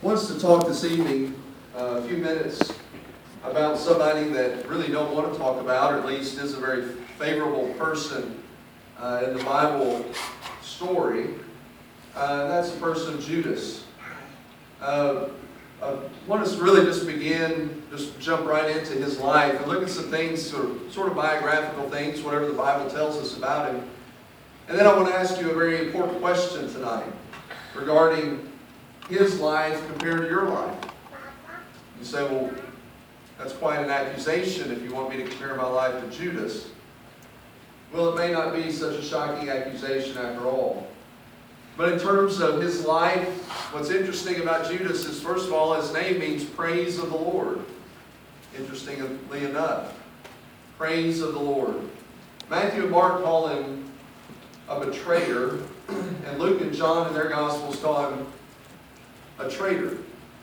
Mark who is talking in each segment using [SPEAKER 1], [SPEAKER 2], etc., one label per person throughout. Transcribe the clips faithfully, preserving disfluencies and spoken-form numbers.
[SPEAKER 1] wants to talk this evening, uh, a few minutes, about somebody that really don't want to talk about, or at least is a very favorable person uh, in the Bible story. Uh, that's the person of Judas. Uh, I want us to really just begin, just jump right into his life and look at some things, sort of, sort of biographical things, whatever the Bible tells us about him. And then I want to ask you a very important question tonight regarding his life compared to your life. You say, well, that's quite an accusation if you want me to compare my life to Judas. Well, it may not be such a shocking accusation after all. But in terms of his life, what's interesting about Judas is, first of all, his name means praise of the Lord. Interestingly enough, praise of the Lord. Matthew and Mark call him a betrayer, and Luke and John in their Gospels call him a traitor.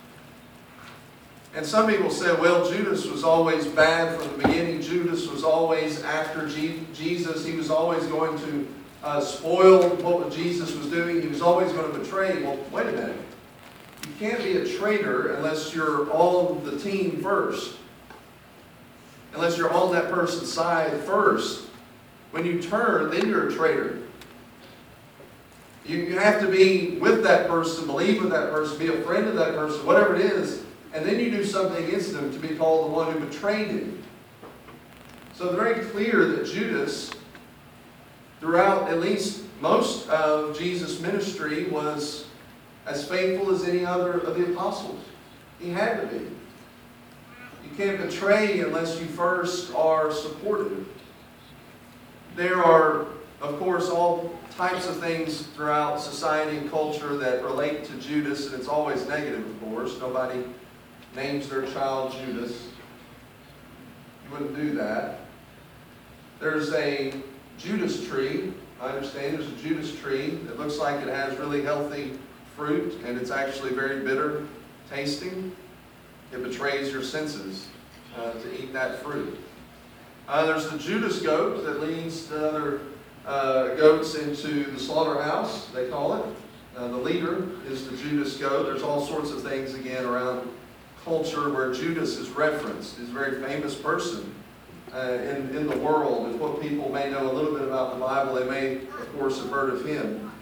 [SPEAKER 1] And some people say, well, Judas was always bad from the beginning. Judas was always after Jesus. He was always going to uh, spoil what Jesus was doing. He was always going to betray. Well, wait a minute. You can't be a traitor unless you're on the team first. Unless you're on that person's side first. When you turn, then you're a traitor. You, you have to be with that person, believe with that person, be a friend of that person, whatever it is, and then you do something against them to be called the one who betrayed him. So it's very clear that Judas, throughout at least most of Jesus' ministry, was as faithful as any other of the apostles. He had to be. You can't betray unless you first are supportive. There are, of course, all types of things throughout society and culture that relate to Judas, and it's always negative, of course. Nobody names their child Judas. You wouldn't do that. There's a Judas tree. I understand there's a Judas tree that looks like it has really healthy fruit, and it's actually very bitter tasting. It betrays your senses uh, to eat that fruit. Uh, there's the Judas goat that leads the other uh, goats into the slaughterhouse, they call it. Uh, the leader is the Judas goat. There's all sorts of things, again, around culture where Judas is referenced. He's a very famous person uh, in, in the world. If what people may know a little bit about the Bible, they may, of course, have heard of him.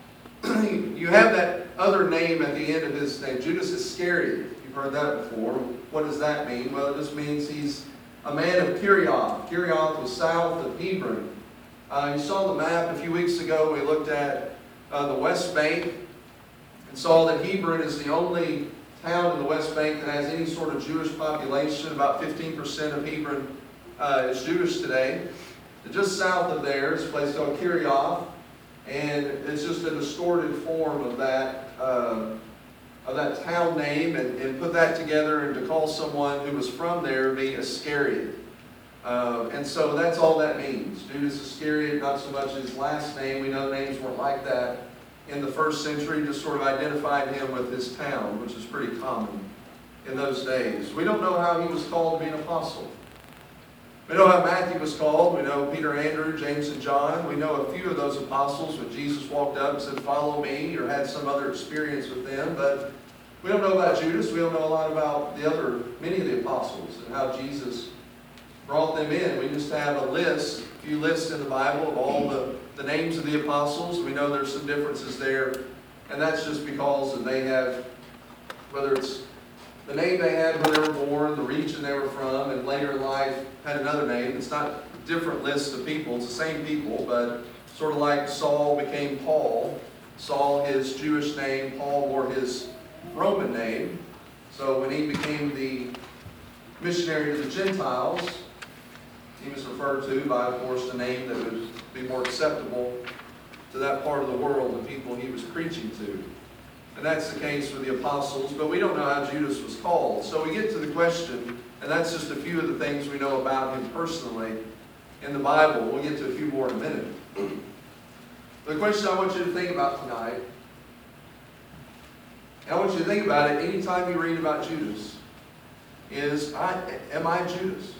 [SPEAKER 1] You have that other name at the end of his name, Judas Iscariot. You've heard that before. What does that mean? Well, it just means he's a man of Kerioth. Kerioth was south of Hebron. Uh, you saw the map a few weeks ago. We looked at uh, the West Bank and saw that Hebron is the only town in the West Bank that has any sort of Jewish population. About fifteen percent of Hebron uh, is Jewish today. And just south of there is a place called Kerioth, and it's just a distorted form of that uh, of that town name, and, and put that together and to call someone who was from there be Iscariot. Uh, and so that's all that means. Judas Iscariot, not so much his last name. We know names weren't like that in the first century, just sort of identified him with his town, which is pretty common in those days. We don't know how he was called to be an apostle. We know how Matthew was called. We know Peter, Andrew, James, and John. We know a few of those apostles when Jesus walked up and said, "Follow me," or had some other experience with them. But we don't know about Judas. We don't know a lot about the other, many of the apostles and how Jesus brought them in. We just have a list, a few lists in the Bible of all the, the names of the apostles. We know there's some differences there. And that's just because they have, whether it's the name they had when they were born, the region they were from, and later in life had another name. It's not different lists of people. It's the same people, but sort of like Saul became Paul. Saul, his Jewish name, Paul wore his Roman name. So when he became the missionary to the Gentiles, he was referred to by, of course, the name that would be more acceptable to that part of the world, the people he was preaching to. And that's the case with the apostles, but we don't know how Judas was called. So we get to the question, and that's just a few of the things we know about him personally in the Bible. We'll get to a few more in a minute. The question I want you to think about tonight, and I want you to think about it anytime you read about Judas, is, I, am I Judas?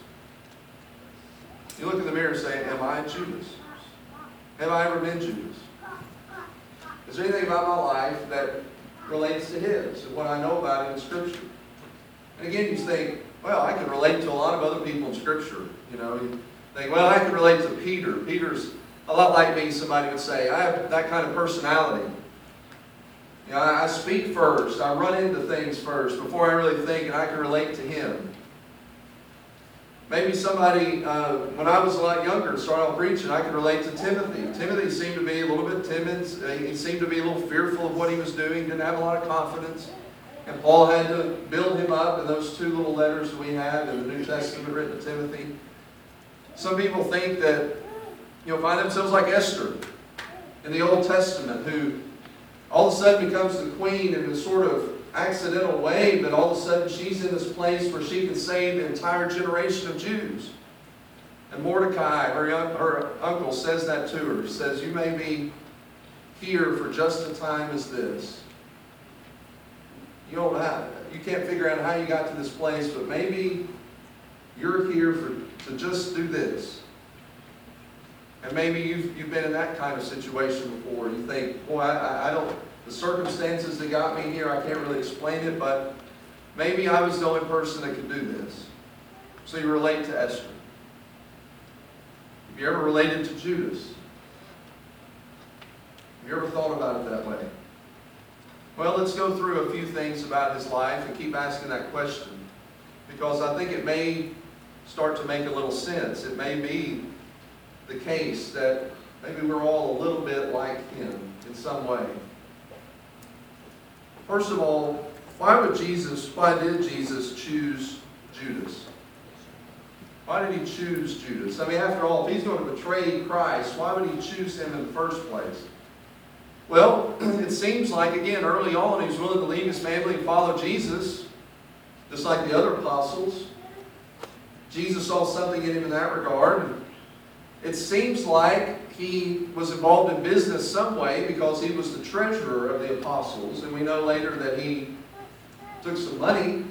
[SPEAKER 1] You look in the mirror and say, am I Judas? Have I ever been Judas? Is there anything about my life that relates to his and what I know about him in Scripture. And again, you think, well, I can relate to a lot of other people in Scripture. You know, you think, well, I can relate to Peter. Peter's a lot like me, somebody would say. I have that kind of personality. You know, I speak first. I run into things first before I really think, and I can relate to him. Maybe somebody, uh, when I was a lot younger and started off preaching, I could relate to Timothy. Timothy seemed to be a little bit timid. He seemed to be a little fearful of what he was doing. Didn't have a lot of confidence. And Paul had to build him up in those two little letters that we have in the New Testament written to Timothy. Some people think that, you know, find themselves like Esther in the Old Testament, who all of a sudden becomes the queen in a sort of accidental way, but all of a sudden she's in this place where she can save the entire generation of Jews. And Mordecai, her, her uncle, says that to her. He says, you may be here for just a time as this. You don't have, you can't figure out how you got to this place, but maybe you're here for, to just do this. And maybe you've, you've been in that kind of situation before. You think, boy, I, I don't, the circumstances that got me here, I can't really explain it, but maybe I was the only person that could do this. So you relate to Esther. Have you ever related to Judas? Have you ever thought about it that way? Well, let's go through a few things about his life and keep asking that question, because I think it may start to make a little sense. It may be the case that maybe we're all a little bit like him in some way. First of all, why would Jesus, why did Jesus choose Judas? Why did he choose Judas? I mean, after all, if he's going to betray Christ, why would he choose him in the first place? Well, it seems like, again, early on, he was willing to leave his family and follow Jesus, just like the other apostles. Jesus saw something in him in that regard. It seems like he was involved in business some way because he was the treasurer of the apostles. And we know later that he took some money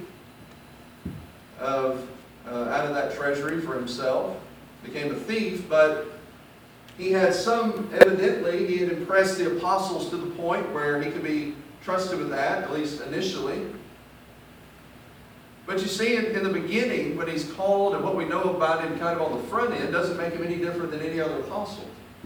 [SPEAKER 1] of, uh, out of that treasury for himself, became a thief, but he had some, evidently, he had impressed the apostles to the point where he could be trusted with that, at least initially. But you see, in, in the beginning, when he's called and what we know about him kind of on the front end doesn't make him any different than any other apostle.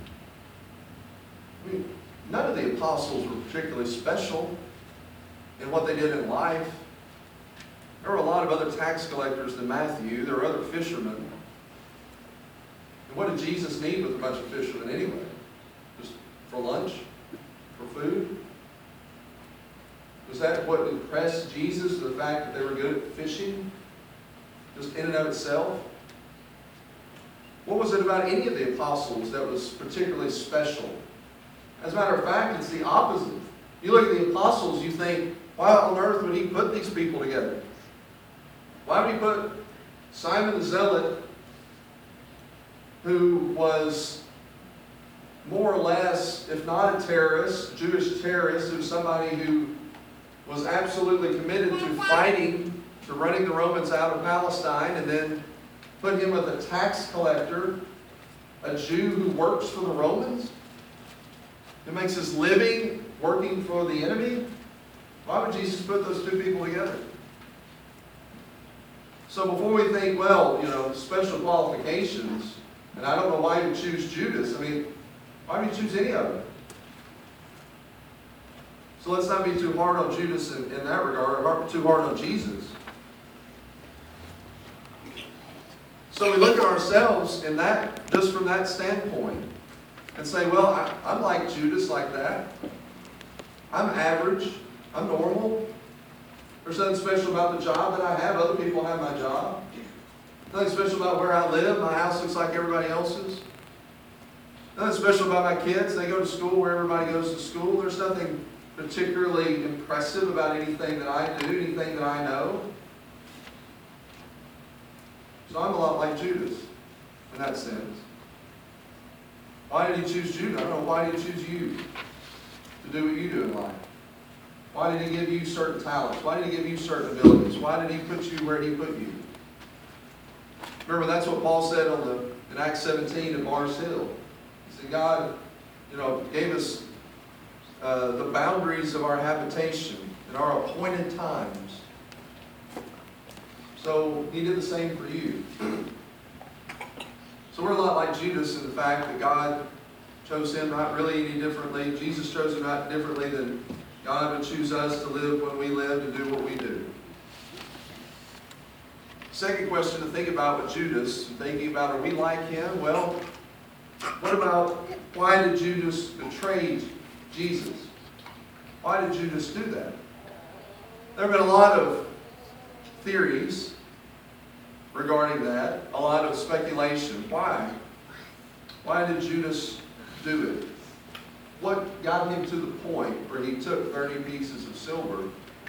[SPEAKER 1] I mean, none of the apostles were particularly special in what they did in life. There were a lot of other tax collectors than Matthew. There were other fishermen. And what did Jesus need with a bunch of fishermen anyway? Just for lunch? For food? Was that what impressed Jesus, the fact that they were good at fishing? Just in and of itself? What was it about any of the apostles that was particularly special? As a matter of fact, it's the opposite. You look at the apostles, you think, why on earth would he put these people together? Why would he put Simon the Zealot, who was more or less, if not a terrorist, Jewish terrorist, who was somebody who was absolutely committed to fighting, to running the Romans out of Palestine, and then put him with a tax collector, a Jew who works for the Romans, who makes his living working for the enemy? Why would Jesus put those two people together? So before we think, well, you know, special qualifications, and I don't know why you choose Judas. I mean, why would you choose any of them? So let's not be too hard on Judas in, in that regard, or too hard on Jesus. So we look at ourselves in that, just from that standpoint, and say, well, I, I'm like Judas like that. I'm average. I'm normal. There's nothing special about the job that I have. Other people have my job. Nothing special about where I live. My house looks like everybody else's. Nothing special about my kids. They go to school where everybody goes to school. There's nothing particularly impressive about anything that I do, anything that I know. So I'm a lot like Judas in that sense. Why did he choose Judas? I don't know. Why did he choose you to do what you do in life? Why did he give you certain talents? Why did he give you certain abilities? Why did he put you where he put you? Remember, that's what Paul said on the in Acts seventeen at Mars Hill. He said, God, you know, gave us Uh, the boundaries of our habitation. in our appointed times. So he did the same for you. So we're a lot like Judas in the fact that God chose him not really any differently. Jesus chose him not differently than God would choose us to live when we live, to do what we do. Second question to think about with Judas, thinking about, are we like him? Well, what about, why did Judas betray Jesus? Why did Judas do that? There have been a lot of theories regarding that, a lot of speculation. Why? Why did Judas do it? What got him to the point where he took thirty pieces of silver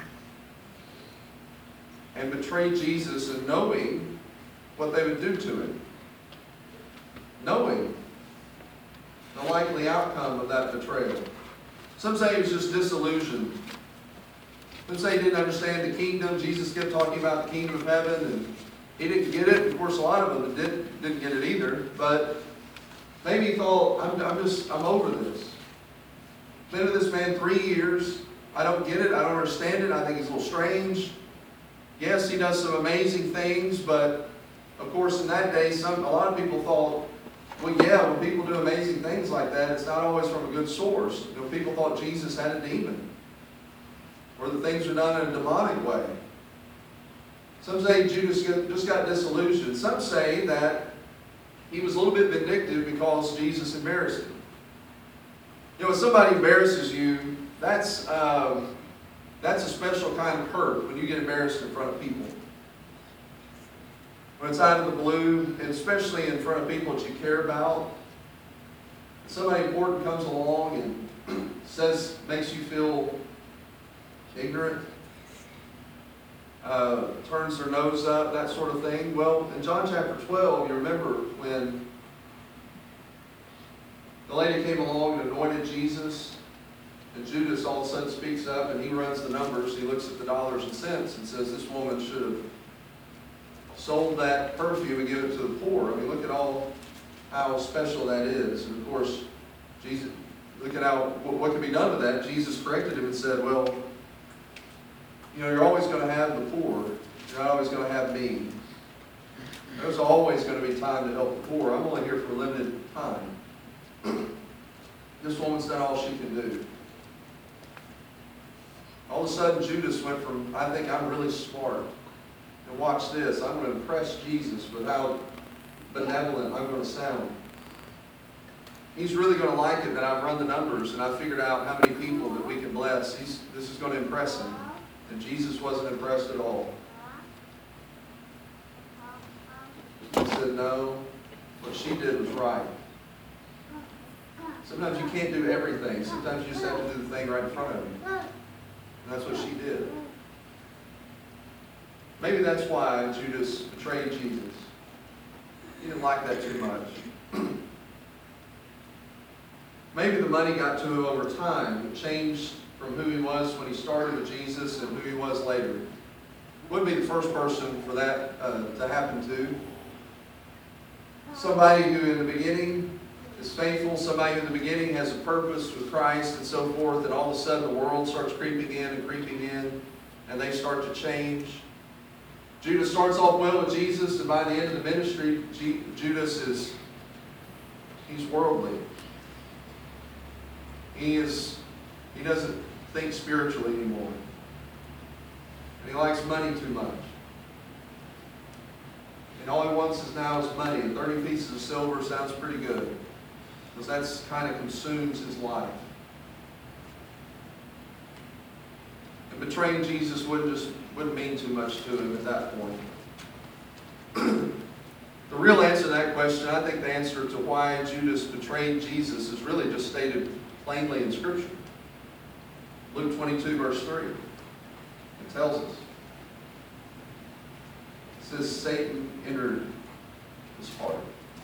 [SPEAKER 1] and betrayed Jesus, and knowing what they would do to him? Knowing the likely outcome of that betrayal. Some say he was just disillusioned. Some say he didn't understand the kingdom. Jesus kept talking about the kingdom of heaven, and he didn't get it. Of course, a lot of them didn't, didn't get it either. But maybe he thought, I'm, I'm just, I'm over this. Been with this man three years. I don't get it. I don't understand it. I think he's a little strange. Yes, he does some amazing things, but of course, in that day, some a lot of people thought, well, yeah, when people do amazing things like that, it's not always from a good source. You know, people thought Jesus had a demon, or the things are done in a demonic way. Some say Judas just got disillusioned. Some say that he was a little bit vindictive because Jesus embarrassed him. You know, when somebody embarrasses you, that's um, that's a special kind of hurt when you get embarrassed in front of people. When it's out of the blue, and especially in front of people that you care about, somebody important comes along and says, makes you feel ignorant, uh, turns their nose up, that sort of thing. Well, in John chapter twelve, you remember when the lady came along and anointed Jesus, and Judas all of a sudden speaks up and he runs the numbers. He looks at the dollars and cents and says, this woman should have sold that perfume and given it to the poor. I mean, look at all how special that is. And of course, Jesus, look at how what, what can be done with that. Jesus corrected him and said, well, you know, you're always going to have the poor. You're not always going to have me. There's always going to be time to help the poor. I'm only here for a limited time. This woman's done all she can do. All of a sudden, Judas went from, I think I'm really smart. And watch this. I'm going to impress Jesus with how benevolent I'm going to sound. He's really going to like it that I've run the numbers and I've figured out how many people that we can bless. He's, this is going to impress him. And Jesus wasn't impressed at all. He said, no, what she did was right. Sometimes you can't do everything. Sometimes you just have to do the thing right in front of you. And that's what she did. Maybe that's why Judas betrayed Jesus. He didn't like that too much. Maybe the money got to him over time. It changed from who he was when he started with Jesus and who he was later. Wouldn't be the first person for that uh, to happen to. Somebody who in the beginning is faithful, somebody who in the beginning has a purpose with Christ and so forth, and all of a sudden the world starts creeping in and creeping in, and they start to change. Judas starts off well with Jesus, and by the end of the ministry, G- Judas is, he's worldly. He is, he doesn't think spiritually anymore. And he likes money too much. And all he wants is now is money. And thirty pieces of silver sounds pretty good, because that's kind of consumes his life. And betraying Jesus wouldn't just wouldn't mean too much to him at that point. The real answer to that question, I think the answer to why Judas betrayed Jesus is really just stated plainly in Scripture. Luke twenty-two, verse three. It tells us. It says, Satan entered his heart.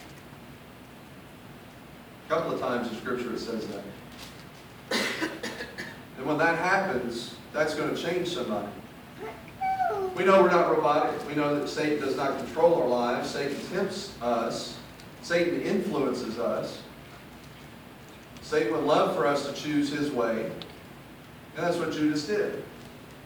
[SPEAKER 1] A couple of times in Scripture it says that. And when that happens, that's going to change somebody. We know we're not robotic. We know that Satan does not control our lives. Satan tempts us. Satan influences us. Satan would love for us to choose his way. And that's what Judas did.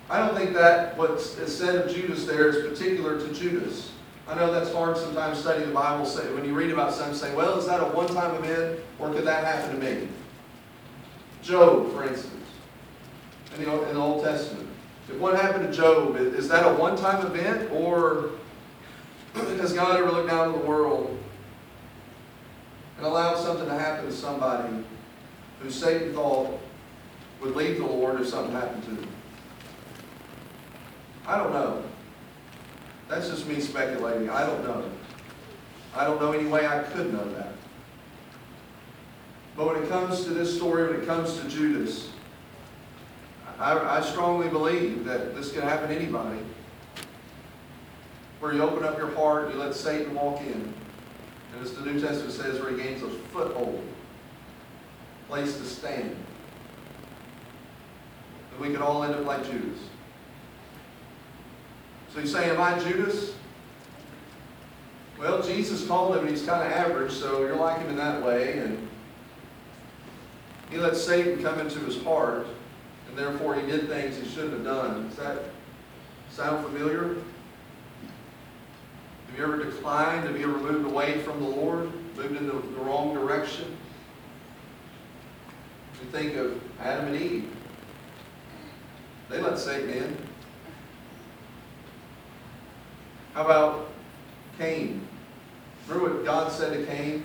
[SPEAKER 1] I don't think that what is said of Judas there is particular to Judas. I know that's hard sometimes studying the Bible. Say, when you read about something, say, well, is that a one-time event, or could that happen to me? Job, for instance, in the, in the Old Testament. If what happened to Job, is that a one-time event, or has God ever looked down on the world and allowed something to happen to somebody who Satan thought would leave the Lord if something happened to them? I don't know. That's just me speculating. I don't know. I don't know any way I could know that. But when it comes to this story, when it comes to Judas, I, I strongly believe that this can happen to anybody. Where you open up your heart, you let Satan walk in. And as the New Testament says, where he gains a foothold, place to stand. And we could all end up like Judas. So you say, am I Judas? Well, Jesus called him and he's kind of average, so you're like him in that way. And he let Satan come into his heart, and therefore he did things he shouldn't have done. Does that sound familiar? Have you ever declined? Have you ever moved away from the Lord? Moved in the, the wrong direction? You think of Adam and Eve. They let Satan in. How about Cain? Remember what God said to Cain?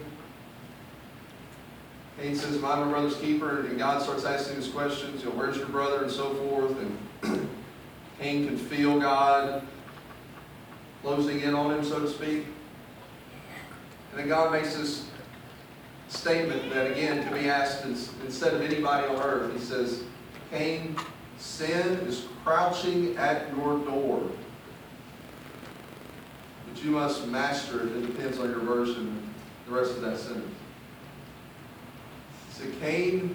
[SPEAKER 1] Cain says, am I my brother's keeper? And God starts asking these questions, you know, where's your brother, and so forth. And Cain can feel God closing in on him, so to speak. And then God makes this statement that, again, can be asked instead of anybody on earth. He says, Cain, sin is crouching at your door. But you must master it. It depends on your version, the rest of that sentence. He said, Cain,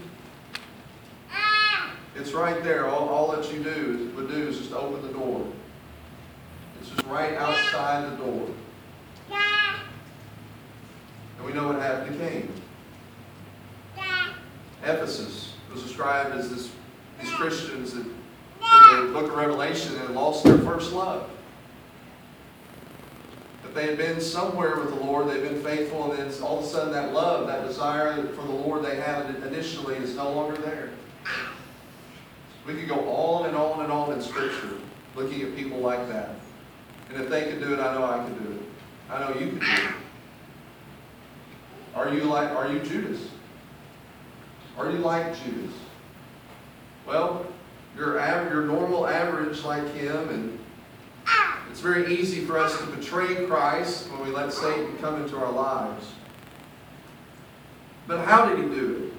[SPEAKER 1] it's right there. All, all that you do would do is just open the door. It's just right outside the door. And we know what happened to Cain. Ephesus was described as this, these Christians that in the book of Revelation had lost their first love. That they had been somewhere with the Lord, they'd been faithful, and then all of a sudden that love, that desire for the Lord they had initially is no longer there. We could go on and on and on in Scripture looking at people like that. And if they could do it, I know I could do it. I know you could do it. Are you like, are you Judas? Are you like Judas? Well, you're, av- you're normal average like him, and it's very easy for us to betray Christ when we let Satan come into our lives. But how did he do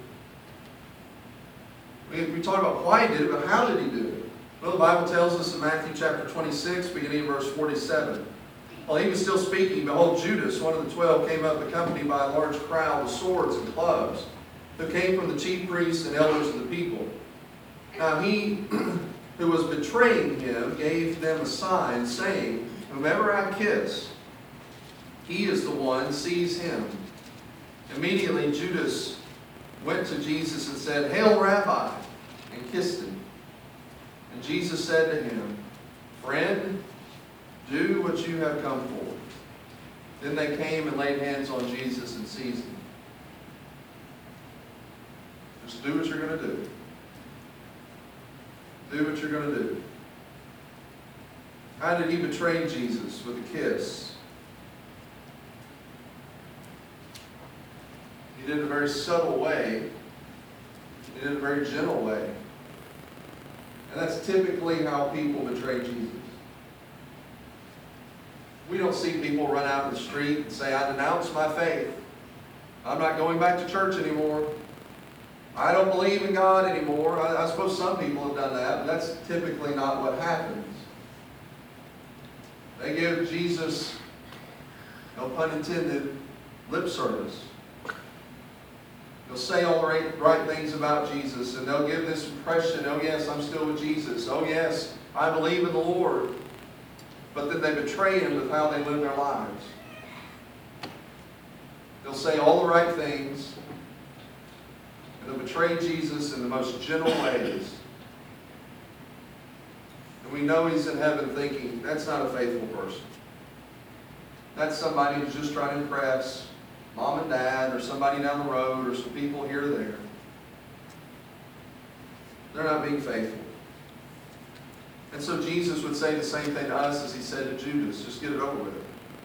[SPEAKER 1] it? We, we talk about why he did it, but how did he do it? Well, the Bible tells us in Matthew chapter twenty-six, beginning in verse forty-seven. While he was still speaking, behold, Judas, one of the twelve, came up accompanied by a large crowd with swords and clubs, who came from the chief priests and elders of the people. Now he who was betraying him gave them a sign, saying, whomever I kiss, he is the one, seize him. Immediately Judas went to Jesus and said, Hail, Rabbi, and kissed him. And Jesus said to him, Friend, do what you have come for. Then they came and laid hands on Jesus and seized him. Just do what you're going to do. Do what you're going to do. How did he betray Jesus? With a kiss. He did it in a very subtle way. He did it in a very gentle way. And that's typically how people betray Jesus. We don't see people run out in the street and say, I denounce my faith. I'm not going back to church anymore. I don't believe in God anymore. I, I suppose some people have done that, but that's typically not what happens. They give Jesus, no pun intended, lip service. They'll say all the right, right things about Jesus, and they'll give this impression, oh yes, I'm still with Jesus. Oh yes, I believe in the Lord. But then they betray him with how they live their lives. They'll say all the right things, and they'll betray Jesus in the most gentle ways. And we know he's in heaven thinking, that's not a faithful person. That's somebody who's just trying to impress mom and dad or somebody down the road or some people here or there. They're not being faithful. And so Jesus would say the same thing to us as he said to Judas, just get it over with.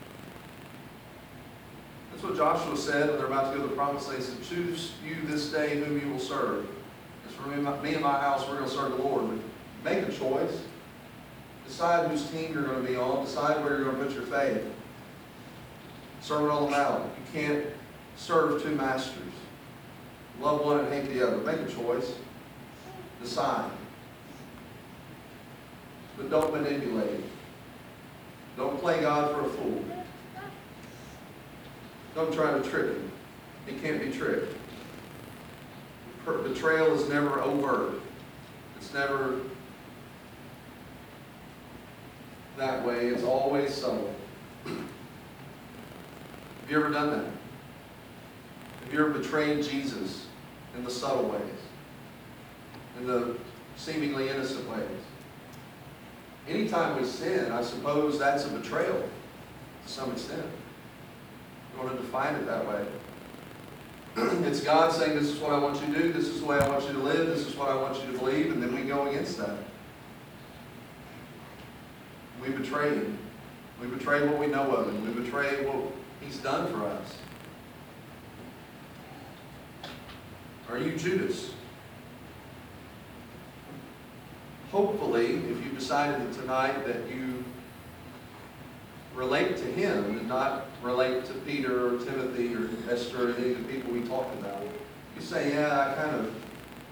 [SPEAKER 1] That's what Joshua said when they're about to go to the promised land. He said, choose you this day whom you will serve. As for me and my, me and my house, we're going to serve the Lord. But make a choice. Decide whose team you're going to be on. Decide where you're going to put your faith. Serve it all out. You can't serve two masters. Love one and hate the other. Make a choice. Decide. But don't manipulate. Don't play God for a fool. Don't try to trick him. He can't be tricked. Betrayal is never overt. It's never that way. It's always subtle. Have you ever done that? Have you ever betrayed Jesus in the subtle ways? In the seemingly innocent ways? Anytime we sin, I suppose that's a betrayal to some extent. You want to define it that way. It's God saying, this is what I want you to do, this is the way I want you to live, this is what I want you to believe, and then we go against that. We betray him. We betray what we know of him. We betray what he's done for us. Are you Judas? Hopefully, if you decided tonight that you relate to him and not relate to Peter or Timothy or Esther or any of the people we talked about, you say, yeah, I kind of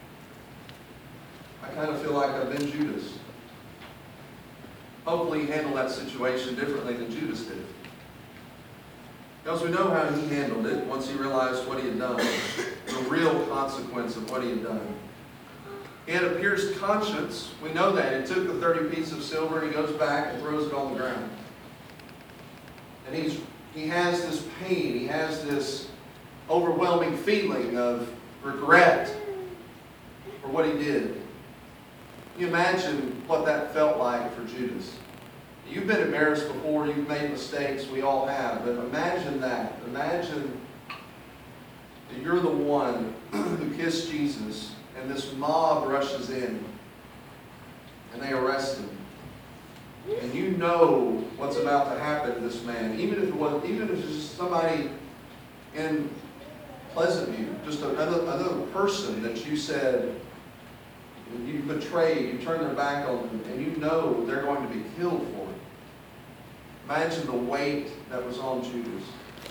[SPEAKER 1] I kind of feel like I've been Judas. Hopefully you handle that situation differently than Judas did. Because we know how he handled it once he realized what he had done. The real consequence of what he had done. He had a pierced conscience. We know that. He took the thirty pieces of silver and he goes back and throws it on the ground. And he's, he has this pain. He has this overwhelming feeling of regret for what he did. Can you imagine what that felt like for Judas? You've been embarrassed before. You've made mistakes. We all have. But imagine that. Imagine that you're the one who kissed Jesus and this mob rushes in and they arrest him. And you know what's about to happen to this man. Even if it was, even if it's just somebody in Pleasant View, just another, another person that you said you betrayed, you turned their back on them, and you know they're going to be killed for it. Imagine the weight that was on Judas.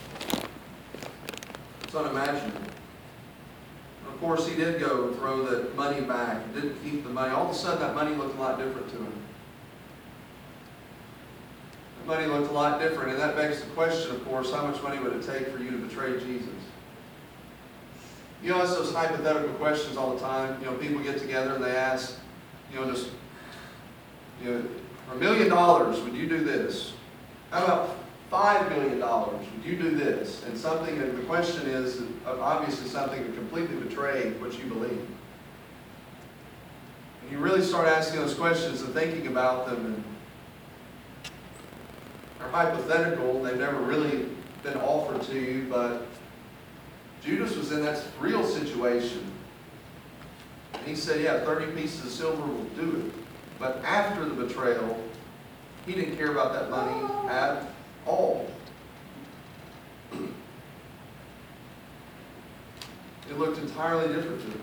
[SPEAKER 1] It's unimaginable. And of course, he did go and throw the money back, didn't keep the money. All of a sudden, that money looked a lot different to him. The money looked a lot different, and that begs the question, of course, how much money would it take for you to betray Jesus? You know, it's those hypothetical questions all the time. You know, people get together and they ask, you know, just, you know, for a million dollars, would you do this? How about five million dollars? Would you do this? And something, and the question is obviously something to completely betray what you believe. And you really start asking those questions and thinking about them, and they're hypothetical. They've never really been offered to you, but Judas was in that real situation. And he said, yeah, thirty pieces of silver will do it. But after the betrayal, he didn't care about that money at all. It looked entirely different to him.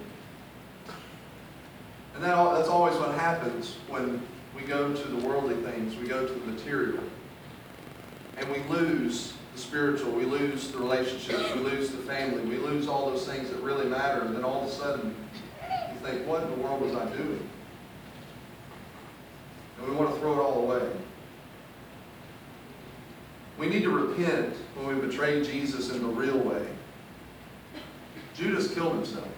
[SPEAKER 1] And that, that's always what happens when we go to the worldly things. We go to the material. And we lose the spiritual, we lose the relationships, we lose the family, we lose all those things that really matter, and then all of a sudden you think, what in the world was I doing? And we want to throw it all away. We need to repent when we betray Jesus in the real way. Judas killed himself.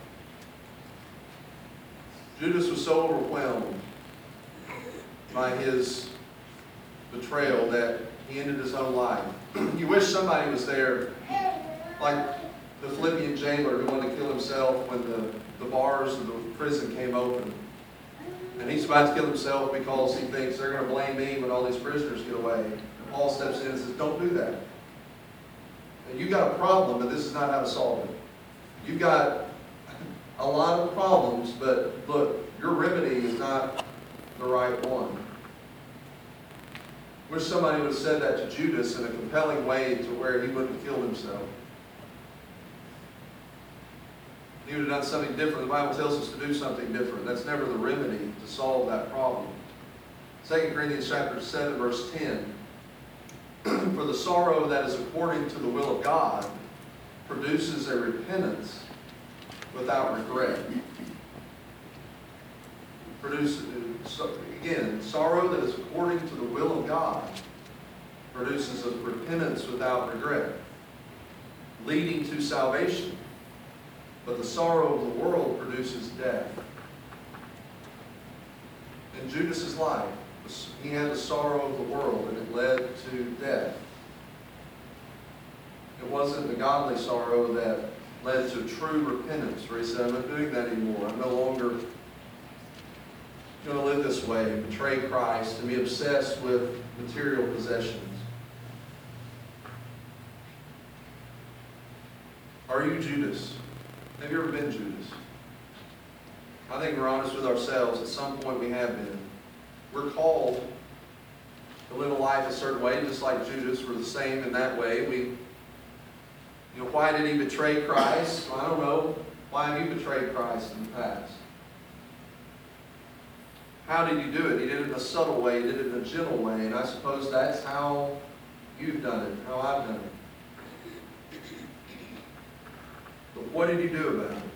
[SPEAKER 1] Judas was so overwhelmed by his betrayal that he ended his own life. You wish somebody was there, like the Philippian jailer who wanted to kill himself when the, the bars of the prison came open. And he's about to kill himself because he thinks they're going to blame me when all these prisoners get away. And Paul steps in and says, don't do that. And you've got a problem, but this is not how to solve it. You've got a lot of problems, but look, your remedy is not the right one. Wish somebody would have said that to Judas in a compelling way to where he wouldn't have killed himself. He would have done something different. The Bible tells us to do something different. That's never the remedy to solve that problem. Second Corinthians chapter seven, verse ten. For the sorrow that is according to the will of God produces a repentance without regret. Produce, again, sorrow that is according to the will of God produces a repentance without regret, leading to salvation. But the sorrow of the world produces death. In Judas's life, he had the sorrow of the world, and it led to death. It wasn't the godly sorrow that led to true repentance, where he said, I'm not doing that anymore. I'm no longer going to live this way, and betray Christ, and be obsessed with material possessions. Are you Judas? Have you ever been Judas? I think we're honest with ourselves. At some point we have been. We're called to live a life a certain way, just like Judas. We're the same in that way. We, you know, why did he betray Christ? Well, I don't know. Why have you betrayed Christ in the past? How did you do it? He did it in a subtle way. He did it in a gentle way. And I suppose that's how you've done it, how I've done it. But what did he do about it?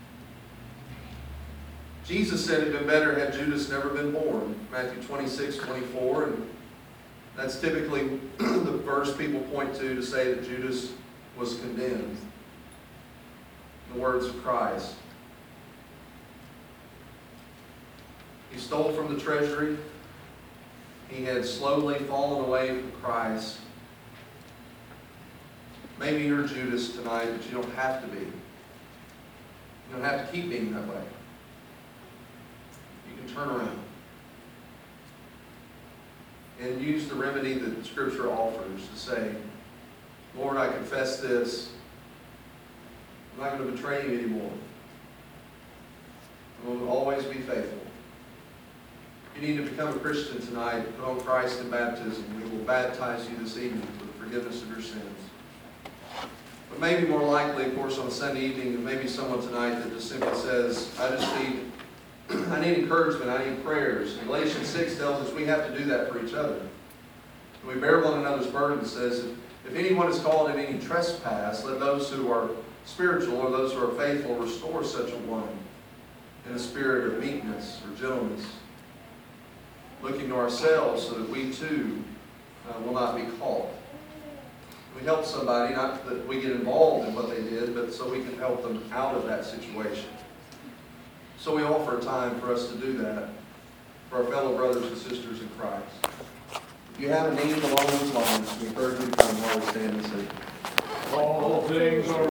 [SPEAKER 1] Jesus said it would have been better had Judas never been born. Matthew twenty-six, twenty-four. And that's typically the verse people point to to say that Judas was condemned. The words of Christ. He stole from the treasury. He had slowly fallen away from Christ. Maybe you're Judas tonight, but you don't have to be. You don't have to keep being that way. You can turn around and use the remedy that Scripture offers to say, Lord, I confess this. I'm not going to betray you anymore. I will always be faithful. If you need to become a Christian tonight, put on Christ in baptism. We will baptize you this evening for the forgiveness of your sins. But maybe more likely, of course, on a Sunday evening, there may be someone tonight that just simply says, I just need, I need encouragement, I need prayers. And Galatians six tells us we have to do that for each other. And we bear one another's burdens. It says, if, if anyone is caught in any trespass, let those who are spiritual or those who are faithful restore such a one in a spirit of meekness or gentleness, looking to ourselves so that we too uh, will not be caught. We help somebody, not that we get involved in what they did, but so we can help them out of that situation. So we offer a time for us to do that for our fellow brothers and sisters in Christ. If you have a need along those lines, we encourage you to come while we stand and sing.
[SPEAKER 2] All things are